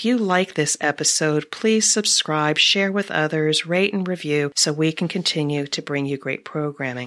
If you like this episode, please subscribe, share with others, rate and review so we can continue to bring you great programming.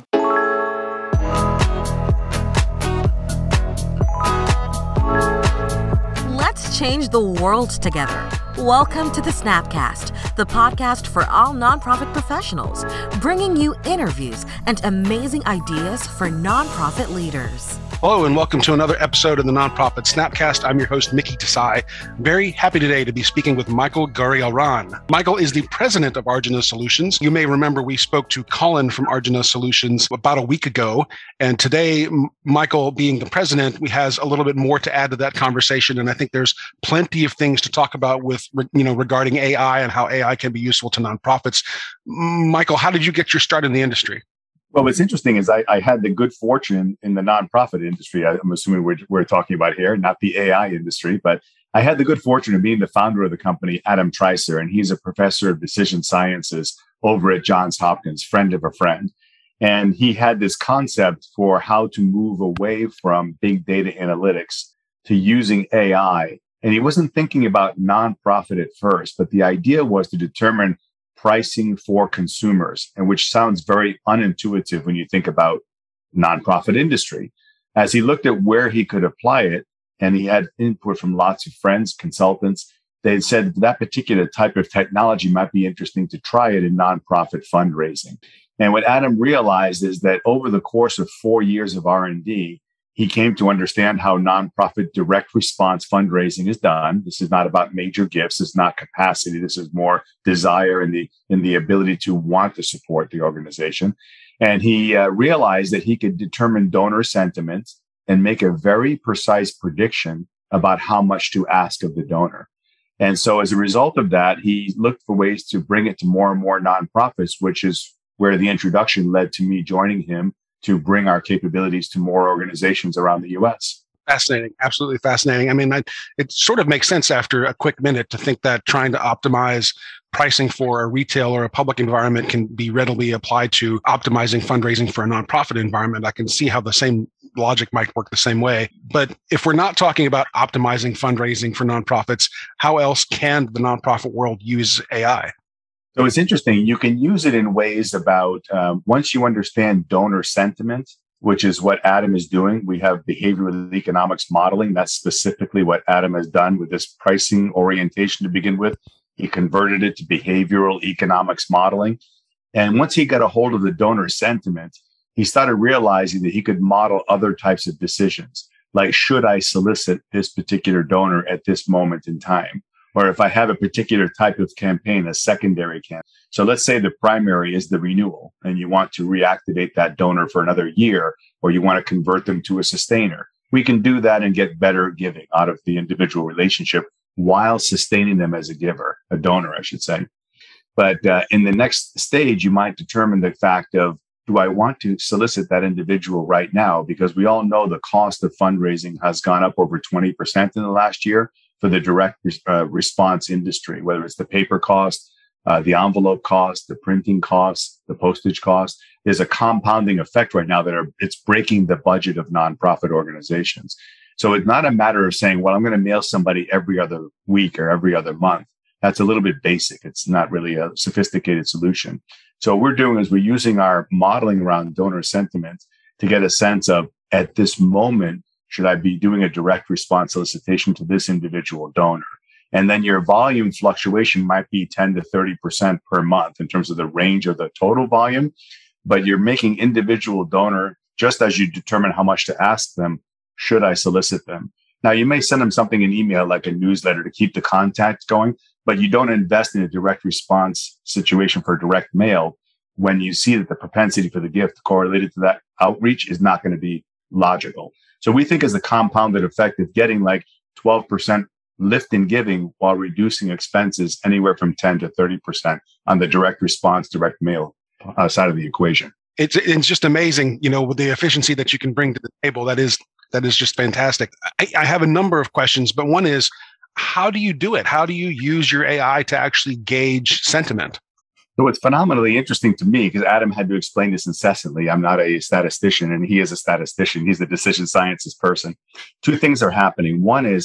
Let's change the world together. Welcome to the Snapcast, the podcast for all nonprofit professionals, bringing you interviews and amazing ideas for nonprofit leaders. Hello and welcome to another episode of the Nonprofit Snapcast. I'm your host, Mickey Desai. Very happy today to be speaking with Michael Gurrielran. Michael is the president of Arjuna Solutions. You may remember we spoke to Colin from Arjuna Solutions about a week ago. And today, Michael being the president, we has a little bit more to add to that conversation. And I think there's plenty of things to talk about with, regarding AI and how AI can be useful to nonprofits. Michael, how did you get your start in the industry? Well, what's interesting is I had the good fortune in the nonprofit industry. I'm assuming we're talking about here, not the AI industry, but I had the good fortune of being the founder of the company, Adam Treiser, and he's a professor of decision sciences over at Johns Hopkins, friend of a friend. And he had this concept for how to move away from big data analytics to using AI. And he wasn't thinking about nonprofit at first, but the idea was to determine pricing for consumers, and which sounds very unintuitive when you think about nonprofit industry. As he looked at where he could apply it, and he had input from lots of friends, consultants, they said that particular type of technology might be interesting to try it in nonprofit fundraising. And what Adam realized is that over the course of 4 years of R&D, he came to understand how nonprofit direct response fundraising is done. This is not about major gifts. It's not capacity. This is more desire and the ability to want to support the organization. And he realized that he could determine donor sentiment and make a very precise prediction about how much to ask of the donor. And so as a result of that, he looked for ways to bring it to more and more nonprofits, which is where the introduction led to me joining him to bring our capabilities to more organizations around the U.S. Fascinating. Absolutely fascinating. I mean, it sort of makes sense after a quick minute to think that trying to optimize pricing for a retail or a public environment can be readily applied to optimizing fundraising for a nonprofit environment. I can see how the same logic might work the same way. But if we're not talking about optimizing fundraising for nonprofits, how else can the nonprofit world use AI? So it's interesting. You can use it in ways about once you understand donor sentiment, which is what Adam is doing. We have behavioral economics modeling. That's specifically what Adam has done with this pricing orientation to begin with. He converted it to behavioral economics modeling. And once he got a hold of the donor sentiment, he started realizing that he could model other types of decisions, like should I solicit this particular donor at this moment in time? Or if I have a particular type of campaign, a secondary campaign. So let's say the primary is the renewal and you want to reactivate that donor for another year, or you want to convert them to a sustainer. We can do that and get better giving out of the individual relationship while sustaining them as a giver, a donor, I should say. But in the next stage, you might determine the fact of, do I want to solicit that individual right now? Because we all know the cost of fundraising has gone up over 20% in the last year for the direct response industry, whether it's the paper cost, the envelope cost, the printing cost, the postage cost. There's a compounding effect right now that it's breaking the budget of nonprofit organizations. So it's not a matter of saying, well, I'm going to mail somebody every other week or every other month. That's a little bit basic. It's not really a sophisticated solution. So what we're doing is we're using our modeling around donor sentiment to get a sense of, at this moment, should I be doing a direct response solicitation to this individual donor? And then your volume fluctuation might be 10 to 30% per month in terms of the range of the total volume, but you're making individual donor, just as you determine how much to ask them, should I solicit them? Now, you may send them something in email, like a newsletter to keep the contact going, but you don't invest in a direct response situation for direct mail when you see that the propensity for the gift correlated to that outreach is not going to be logical. So we think as a compounded effect of getting like 12% lift in giving while reducing expenses anywhere from 10 to 30% on the direct response, direct mail side of the equation. It's just amazing, with the efficiency that you can bring to the table. That is just fantastic. I have a number of questions, but one is, how do you do it? How do you use your AI to actually gauge sentiment? So it's phenomenally interesting to me because Adam had to explain this incessantly. I'm not a statistician and he is a statistician. He's a decision sciences person. Two things are happening. One is,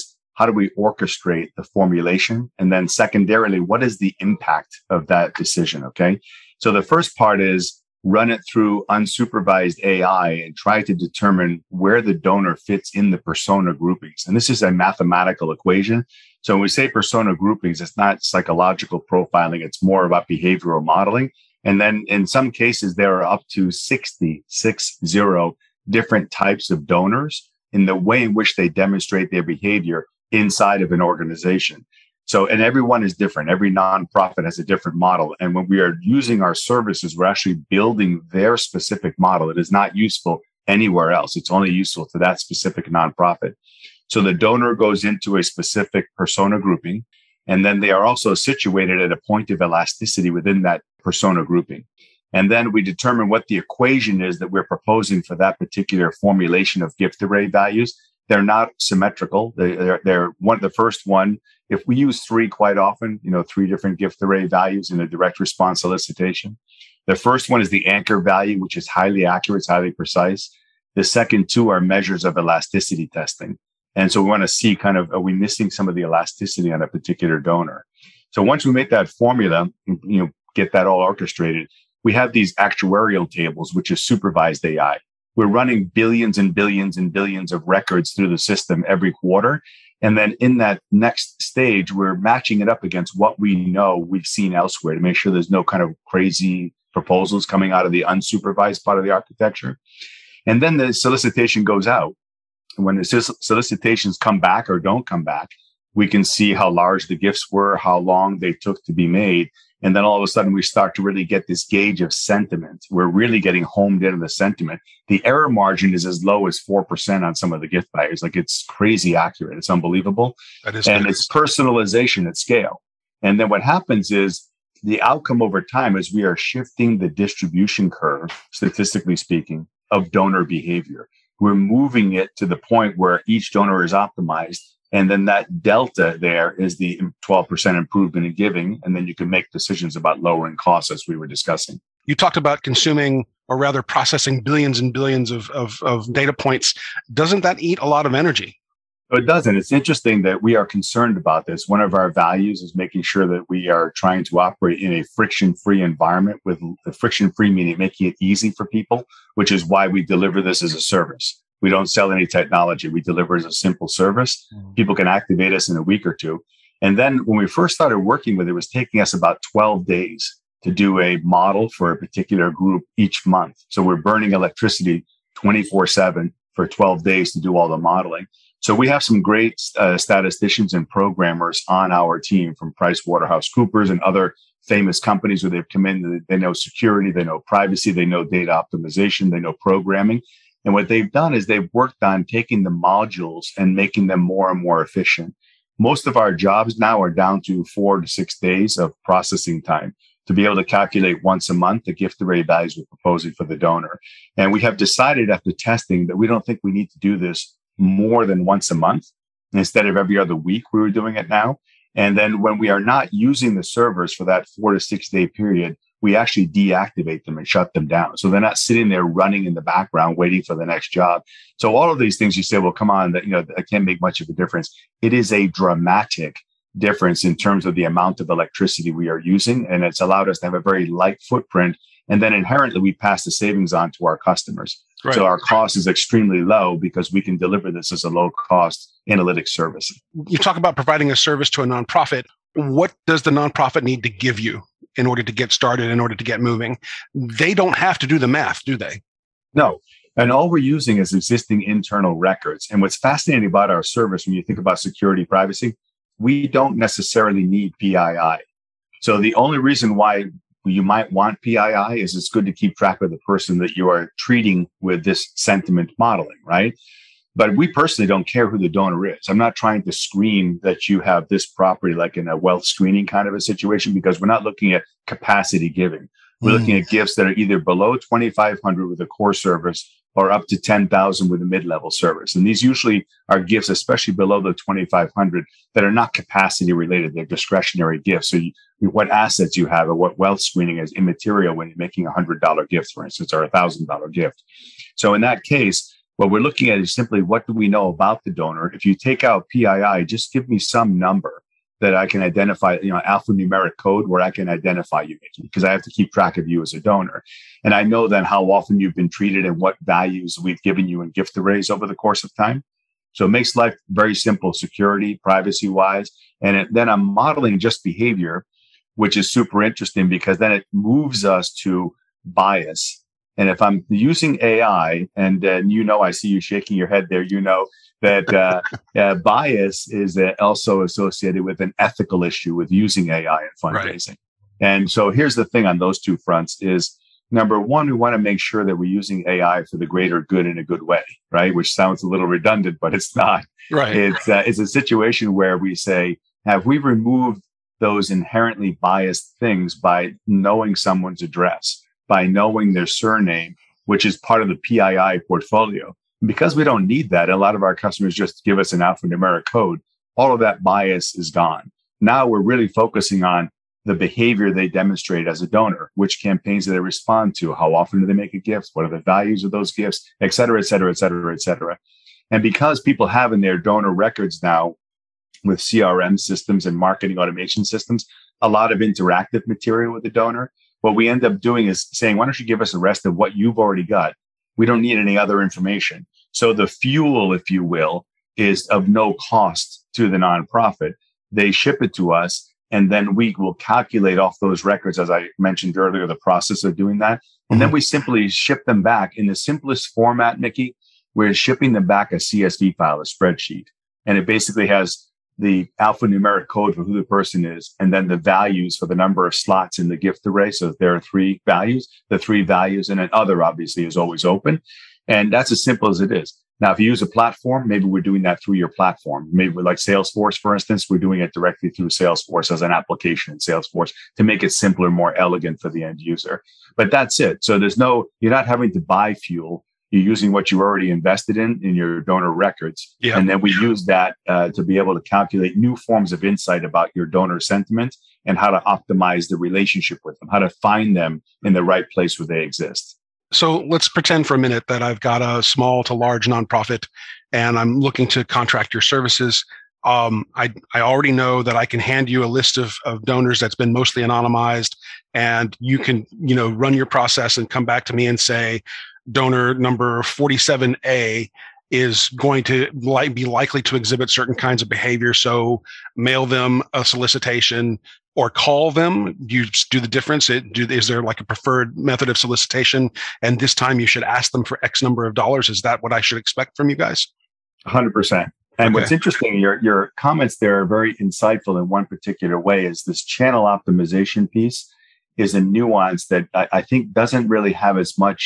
how do we orchestrate the formulation? And then secondarily, what is the impact of that decision? Okay. So the first part is run it through unsupervised AI and try to determine where the donor fits in the persona groupings. And this is a mathematical equation. So when we say persona groupings, it's not psychological profiling. It's more about behavioral modeling. And then in some cases, there are up to 60 different types of donors in the way in which they demonstrate their behavior inside of an organization. So, and everyone is different. Every nonprofit has a different model. And when we are using our services, we're actually building their specific model. It is not useful anywhere else. It's only useful to that specific nonprofit. So the donor goes into a specific persona grouping, and then they are also situated at a point of elasticity within that persona grouping. And then we determine what the equation is that we're proposing for that particular formulation of gift array values. They're not symmetrical. They're one. The first one, if we use three quite often, 3 different gift array values in a direct response solicitation. The first one is the anchor value, which is highly accurate, it's highly precise. The second 2 are measures of elasticity testing. And so we want to see are we missing some of the elasticity on a particular donor? So once we make that formula, get that all orchestrated, we have these actuarial tables, which is supervised AI. We're running billions and billions and billions of records through the system every quarter. And then in that next stage, we're matching it up against what we know we've seen elsewhere to make sure there's no kind of crazy proposals coming out of the unsupervised part of the architecture. And then the solicitation goes out. When the solicitations come back or don't come back, we can see how large the gifts were, how long they took to be made. And then all of a sudden, we start to really get this gauge of sentiment. We're really getting homed in on the sentiment. The error margin is as low as 4% on some of the gift values. Like, it's crazy accurate. It's unbelievable. And it's personalization at scale. And then what happens is the outcome over time is we are shifting the distribution curve, statistically speaking, of donor behavior. We're moving it to the point where each donor is optimized. And then that delta there is the 12% improvement in giving. And then you can make decisions about lowering costs, as we were discussing. You talked about consuming, or rather processing, billions and billions of data points. Doesn't that eat a lot of energy? It doesn't. It's interesting that we are concerned about this. One of our values is making sure that we are trying to operate in a friction-free environment, with the friction-free meaning making it easy for people, which is why we deliver this as a service. We don't sell any technology. We deliver as a simple service. People can activate us in a week or two. And then when we first started working with it, it was taking us about 12 days to do a model for a particular group each month. So we're burning electricity 24/7 for 12 days to do all the modeling. So we have some great statisticians and programmers on our team from PricewaterhouseCoopers and other famous companies where they've come in. They know security, they know privacy, they know data optimization, they know programming. And what they've done is they've worked on taking the modules and making them more and more efficient. Most of our jobs now are down to 4 to 6 days of processing time to be able to calculate once a month the gift array values we're proposing for the donor. And we have decided after testing that we don't think we need to do this more than once a month. Instead of every other week, we were doing it now. And then when we are not using the servers for that 4 to 6 day period, we actually deactivate them and shut them down. So they're not sitting there running in the background waiting for the next job. So all of these things you say, well, come on, that can't make much of a difference. It is a dramatic difference in terms of the amount of electricity we are using. And it's allowed us to have a very light footprint. And then inherently, we pass the savings on to our customers. Right. So our cost is extremely low because we can deliver this as a low cost analytics service. You talk about providing a service to a nonprofit. What does the nonprofit need to give you in order to get started, in order to get moving? They don't have to do the math, do they? No. And all we're using is existing internal records. And what's fascinating about our service, when you think about security, privacy, we don't necessarily need PII. So the only reason why you might want PII is it's good to keep track of the person that you are treating with this sentiment modeling, right? But we personally don't care who the donor is. I'm not trying to screen that you have this property like in a wealth screening kind of a situation, because we're not looking at capacity giving. We're looking at gifts that are either below 2,500 with a core service or up to 10,000 with a mid-level service. And these usually are gifts, especially below the 2,500, that are not capacity related. They're discretionary gifts. So what assets you have or what wealth screening is immaterial when you're making a $100 gift, for instance, or a $1,000 gift. So in that case, What we're looking at is simply what do we know about the donor? If you take out PII, just give me some number that I can identify, alphanumeric code where I can identify you, Mickey, because I have to keep track of you as a donor. And I know then how often you've been treated and what values we've given you in gift arrays over the course of time. So it makes life very simple, security, privacy wise. And then I'm modeling just behavior, which is super interesting because then it moves us to bias. And if I'm using AI, and then, I see you shaking your head there, that bias is also associated with an ethical issue with using AI in fundraising. Right. And so here's the thing on those two fronts is, number one, we want to make sure that we're using AI for the greater good in a good way, right? Which sounds a little redundant, but it's not. Right. It's a situation where we say, have we removed those inherently biased things by knowing someone's address, by knowing their surname, which is part of the PII portfolio? Because we don't need that, a lot of our customers just give us an alphanumeric code. All of that bias is gone. Now we're really focusing on the behavior they demonstrate as a donor, which campaigns do they respond to, how often do they make a gift, what are the values of those gifts, et cetera, et cetera, et cetera, et cetera. And because people have in their donor records now with CRM systems and marketing automation systems, a lot of interactive material with the donor, what we end up doing is saying, why don't you give us the rest of what you've already got? We don't need any other information. So the fuel, if you will, is of no cost to the nonprofit. They ship it to us, and then we will calculate off those records, as I mentioned earlier, the process of doing that. And then we simply ship them back in the simplest format, Mickey. We're shipping them back a CSV file, a spreadsheet. And it basically has the alphanumeric code for who the person is, and then the values for the number of slots in the gift array. So if there are three values, the three values, and then other obviously is always open. And that's as simple as it is. Now, if you use a platform, maybe we're doing that through your platform. Maybe like Salesforce, for instance, we're doing it directly through Salesforce as an application in Salesforce to make it simpler, more elegant for the end user. But that's it. So you're not having to buy fuel. You're using what you already invested in your donor records. Yeah. And then we use that to be able to calculate new forms of insight about your donor sentiment and how to optimize the relationship with them, how to find them in the right place where they exist. So let's pretend for a minute that I've got a small to large nonprofit and I'm looking to contract your services. I already know that I can hand you a list of donors that's been mostly anonymized, and you can, run your process and come back to me and say, donor number 47A is going to be likely to exhibit certain kinds of behavior. So mail them a solicitation or call them. You do the difference. Is there like a preferred method of solicitation? And this time you should ask them for X number of dollars. Is that what I should expect from you guys? 100%. And what's interesting, your comments there are very insightful in one particular way, is this channel optimization piece is a nuance that I think doesn't really have as much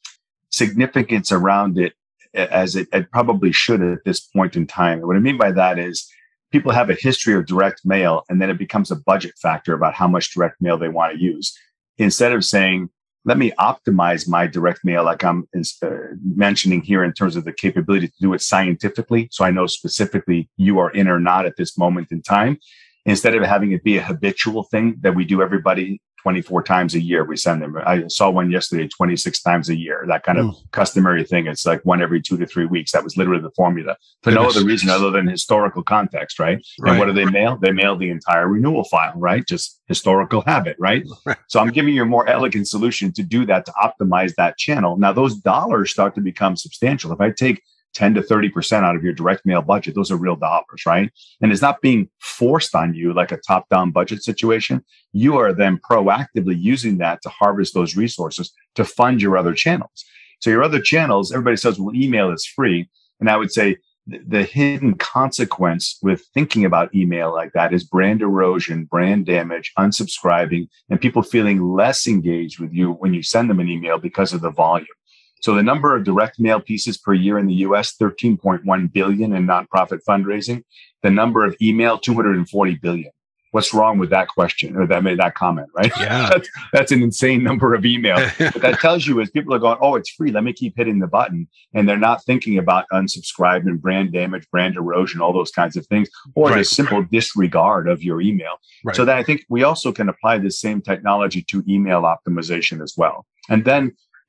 significance around it as it probably should at this point in time. And what I mean by that is people have a history of direct mail, and then it becomes a budget factor about how much direct mail they want to use. Instead of saying, let me optimize my direct mail, like I'm mentioning here in terms of the capability to do it scientifically, so I know specifically you are in or not at this moment in time, instead of having it be a habitual thing that we do everybody 24 times a year. We send them. I saw one yesterday, 26 times a year, that kind of customary thing. It's like one every 2 to 3 weeks. That was literally the formula for no other reason other than historical context, right? And what do they mail? They mail the entire renewal file, right? Just historical habit, right? So I'm giving you a more elegant solution to do that, to optimize that channel. Now, those dollars start to become substantial. If I take 10 to 30% out of your direct mail budget, those are real dollars, right? And it's not being forced on you like a top-down budget situation. You are then proactively using that to harvest those resources to fund your other channels. So your other channels, everybody says, well, email is free. And I would say the hidden consequence with thinking about email like that is brand erosion, brand damage, unsubscribing, and people feeling less engaged with you when you send them an email because of the volume. So the number of direct mail pieces per year in the US, 13.1 billion in nonprofit fundraising. The number of email, 240 billion. What's wrong with that question or that comment, right? Yeah. That's an insane number of email. What that tells you is people are going, oh, it's free. Let me keep hitting the button. And they're not thinking about unsubscribe and brand damage, brand erosion, all those kinds of things, or the simple disregard of your email. Right. So then I think we also can apply this same technology to email optimization as well. And then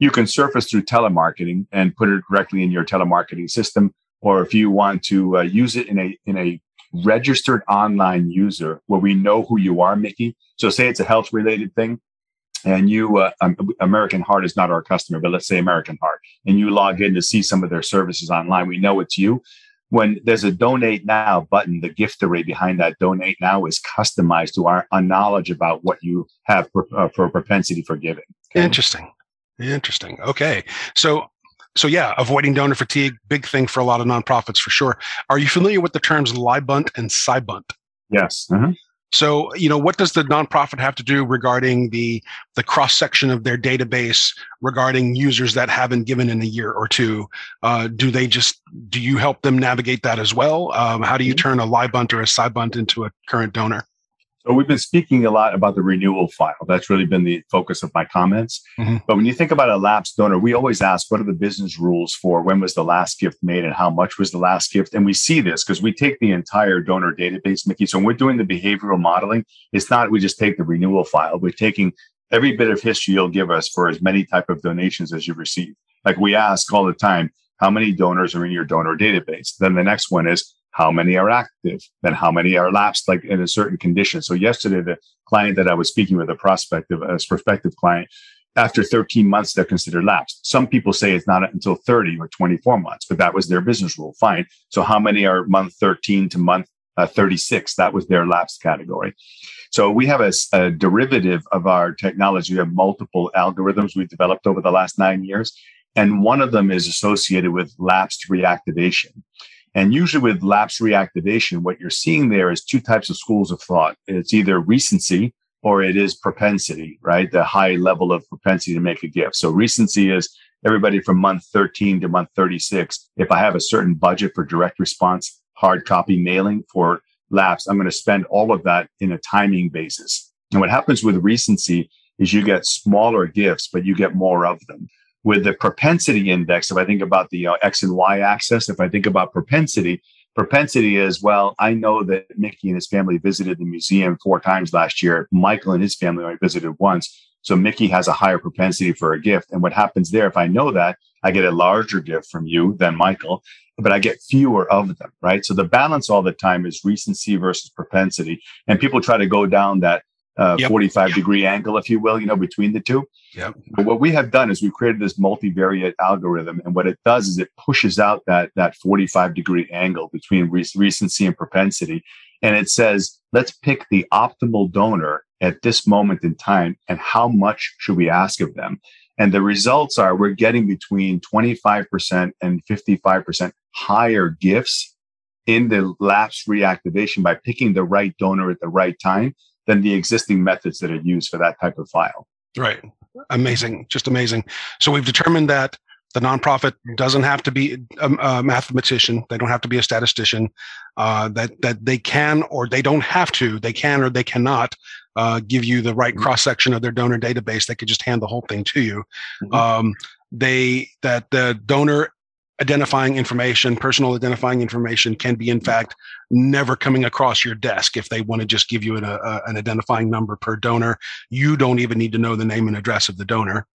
You can surface through telemarketing and put it directly in your telemarketing system. Or if you want to use it in a registered online user where we know who you are, Mickey. So say it's a health related thing and you, American Heart is not our customer, but let's say American Heart, and you log in to see some of their services online. We know it's you. When there's a donate now button, the gift array behind that donate now is customized to our knowledge about what you have for propensity for giving. Okay? Interesting. Okay. So yeah, avoiding donor fatigue, big thing for a lot of nonprofits for sure. Are you familiar with the terms LIBUNT and SIBUNT? Yes. Uh-huh. So, what does the nonprofit have to do regarding the cross-section of their database regarding users that haven't given in a year or two? Do you help them navigate that as well? How do you turn a LIBUNT or a SIBUNT into a current donor? So we've been speaking a lot about the renewal file. That's really been the focus of my comments. Mm-hmm. But when you think about a lapsed donor, we always ask, what are the business rules for when was the last gift made and how much was the last gift? And we see this because we take the entire donor database, Mickey. So when we're doing the behavioral modeling, it's not we just take the renewal file. We're taking every bit of history you'll give us for as many type of donations as you receive. Like we ask all the time, how many donors are in your donor database? Then the next one is, how many are active? Then how many are lapsed, like in a certain condition? So yesterday, the client that I was speaking with, a prospective client, after 13 months, they're considered lapsed. Some people say it's not until 30 or 24 months, but that was their business rule. Fine. So how many are month 13 to month 36? That was their lapsed category. So we have a derivative of our technology. We have multiple algorithms we've developed over the last 9 years. And one of them is associated with lapsed reactivation. And usually with lapse reactivation, what you're seeing there is two types of schools of thought. It's either recency or it is propensity, right? The high level of propensity to make a gift. So recency is everybody from month 13 to month 36. If I have a certain budget for direct response, hard copy mailing for lapse, I'm going to spend all of that in a timing basis. And what happens with recency is you get smaller gifts, but you get more of them. With the propensity index, if I think about the X and Y axis, if I think about propensity is, well, I know that Mickey and his family visited the museum 4 times last year. Michael and his family only visited once. So Mickey has a higher propensity for a gift. And what happens there, if I know that, I get a larger gift from you than Michael, but I get fewer of them, right? So the balance all the time is recency versus propensity. And people try to go down that 45-degree angle, if you will, between the two. Yep. But what we have done is we've created this multivariate algorithm. And what it does is it pushes out that 45-degree angle between recency and propensity. And it says, let's pick the optimal donor at this moment in time. And how much should we ask of them? And the results are we're getting between 25% and 55% higher gifts in the lapse reactivation by picking the right donor at the right time than the existing methods that are used for that type of file. Right. Amazing. Just amazing. So we've determined that the nonprofit doesn't have to be a mathematician. They don't have to be a statistician. That they can or they don't have to. They can or they cannot give you the right cross-section of their donor database. They could just hand the whole thing to you. Mm-hmm. That the donor identifying information, personal identifying information can be, in fact, never coming across your desk. If they want to just give you an identifying number per donor, you don't even need to know the name and address of the donor.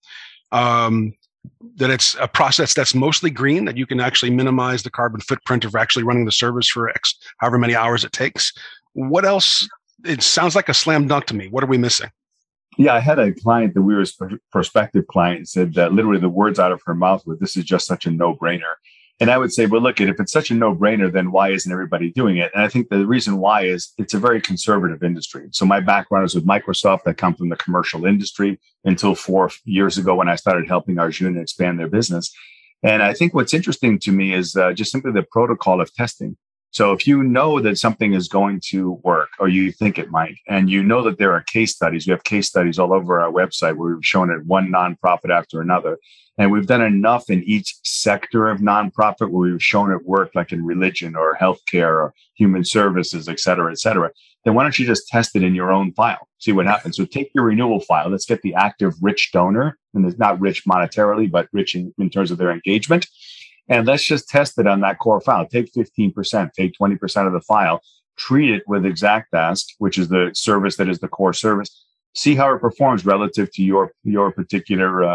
That it's a process that's mostly green, that you can actually minimize the carbon footprint of actually running the service for however many hours it takes. What else? It sounds like a slam dunk to me. What are we missing? Yeah, I had a client that we were a prospective client said that literally the words out of her mouth were, this is just such a no-brainer. And I would say, well, look, if it's such a no-brainer, then why isn't everybody doing it? And I think the reason why is it's a very conservative industry. So my background is with Microsoft. I come from the commercial industry until 4 years ago when I started helping Arjuna expand their business. And I think what's interesting to me is just simply the protocol of testing. So if you know that something is going to work or you think it might, and you know that there are case studies, we have case studies all over our website where we've shown it one nonprofit after another. And we've done enough in each sector of nonprofit where we've shown it work, like in religion or healthcare or human services, et cetera, then why don't you just test it in your own file? See what happens. So take your renewal file. Let's get the active rich donor, and it's not rich monetarily, but rich in terms of their engagement. And let's just test it on that core file. Take 15%, take 20% of the file, treat it with ExactAsk, which is the service that is the core service. See how it performs relative to your particular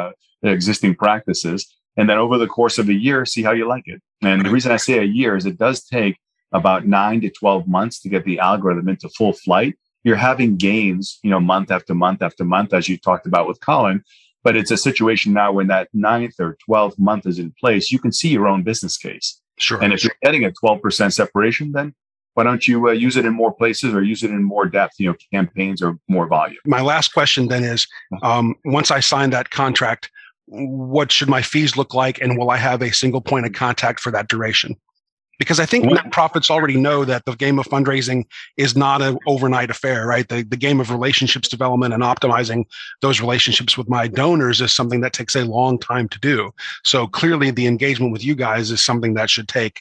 existing practices. And then over the course of a year, see how you like it. And the reason I say a year is it does take about 9 to 12 months to get the algorithm into full flight. You're having gains, month after month after month, as you talked about with Colin. But it's a situation now when that 9th or 12th month is in place, you can see your own business case. Sure. And if you're getting a 12% separation, then why don't you use it in more places or use it in more depth, campaigns or more volume? My last question then is, once I sign that contract, what should my fees look like? And will I have a single point of contact for that duration? Because I think nonprofits already know that the game of fundraising is not an overnight affair, right? The game of relationships development and optimizing those relationships with my donors is something that takes a long time to do. So clearly the engagement with you guys is something that should take,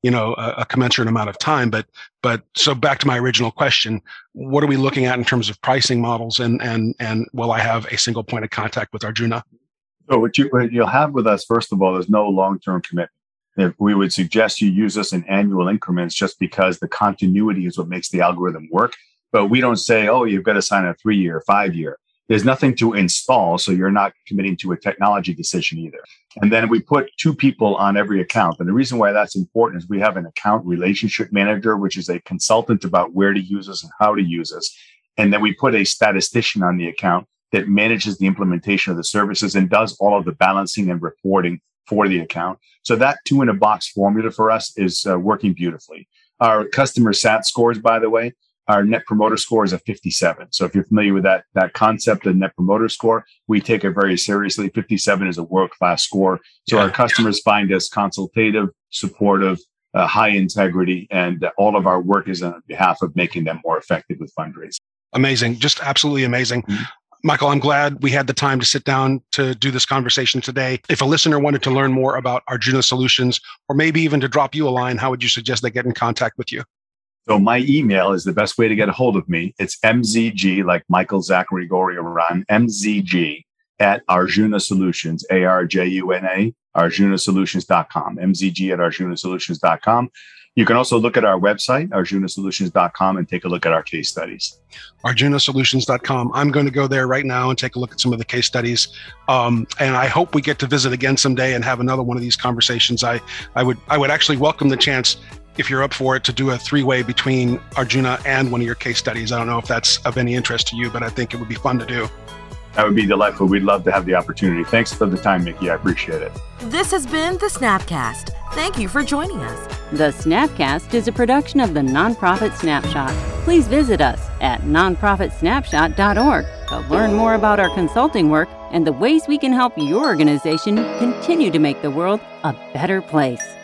a commensurate amount of time. But so back to my original question, what are we looking at in terms of pricing models and will I have a single point of contact with Arjuna? So what you'll have with us, first of all, is no long-term commitment. If we would suggest you use us in annual increments just because the continuity is what makes the algorithm work. But we don't say, oh, you've got to sign a 3-year, 5-year. There's nothing to install, so you're not committing to a technology decision either. And then we put 2 people on every account. And the reason why that's important is we have an account relationship manager, which is a consultant about where to use us and how to use us. And then we put a statistician on the account that manages the implementation of the services and does all of the balancing and reporting for the account. So that 2-in-a-box formula for us is working beautifully. Our customer SAT scores, by the way, our net promoter score is a 57. So if you're familiar with that concept of net promoter score, we take it very seriously. 57 is a world-class score. So our customers find us consultative, supportive, high integrity, and all of our work is on behalf of making them more effective with fundraising. Amazing. Just absolutely amazing. Mm-hmm. Michael, I'm glad we had the time to sit down to do this conversation today. If a listener wanted to learn more about Arjuna Solutions, or maybe even to drop you a line, how would you suggest they get in contact with you? So my email is the best way to get a hold of me. It's MZG, like Michael Zachary Goryaran, MZG at Arjuna Solutions, ARJUNA, arjunasolutions.com, MZG at arjunasolutions.com. You can also look at our website, arjunasolutions.com, and take a look at our case studies. arjunasolutions.com. I'm going to go there right now and take a look at some of the case studies. And I hope we get to visit again someday and have another one of these conversations. I would actually welcome the chance, if you're up for it, to do a 3-way between Arjuna and one of your case studies. I don't know if that's of any interest to you, but I think it would be fun to do. That would be delightful. We'd love to have the opportunity. Thanks for the time, Mickey. I appreciate it. This has been the Snapcast. Thank you for joining us. The Snapcast is a production of the Nonprofit Snapshot. Please visit us at nonprofitsnapshot.org to learn more about our consulting work and the ways we can help your organization continue to make the world a better place.